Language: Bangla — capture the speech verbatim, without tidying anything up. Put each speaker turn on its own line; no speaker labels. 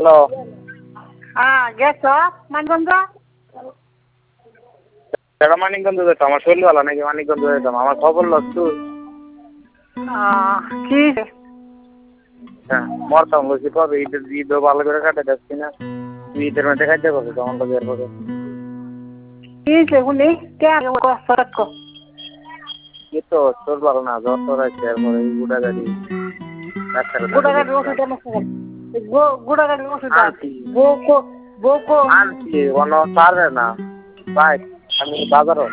হ্যালো।
হ্যাঁ গেছো মানিকগঞ্জ?
এটা মানিকগঞ্জ যেতাম, আমার শরীর ভালো নাকি মানিকগঞ্জ যেতাম, আমার খবর লচ্ছু।
কি
হ্যাঁ মরতাম বলছি কবে ঈদের ঈদও ভালো করে কাটে যাচ্ছি না, ঈদের মধ্যে খাইতে পারবে তখন তো বের হবে।
কি শুনি কে
এই তো শরীর ভালো না, জ্বর টর আছে, এরপরে গুড়া গাড়ি
গুড়া গাড়ির ওষুধ গুড়া গাড়ির ওষুধ
আনছি
বউকো বউকো
আনছি অন্য পারবে না ভাই, আমি বাজারও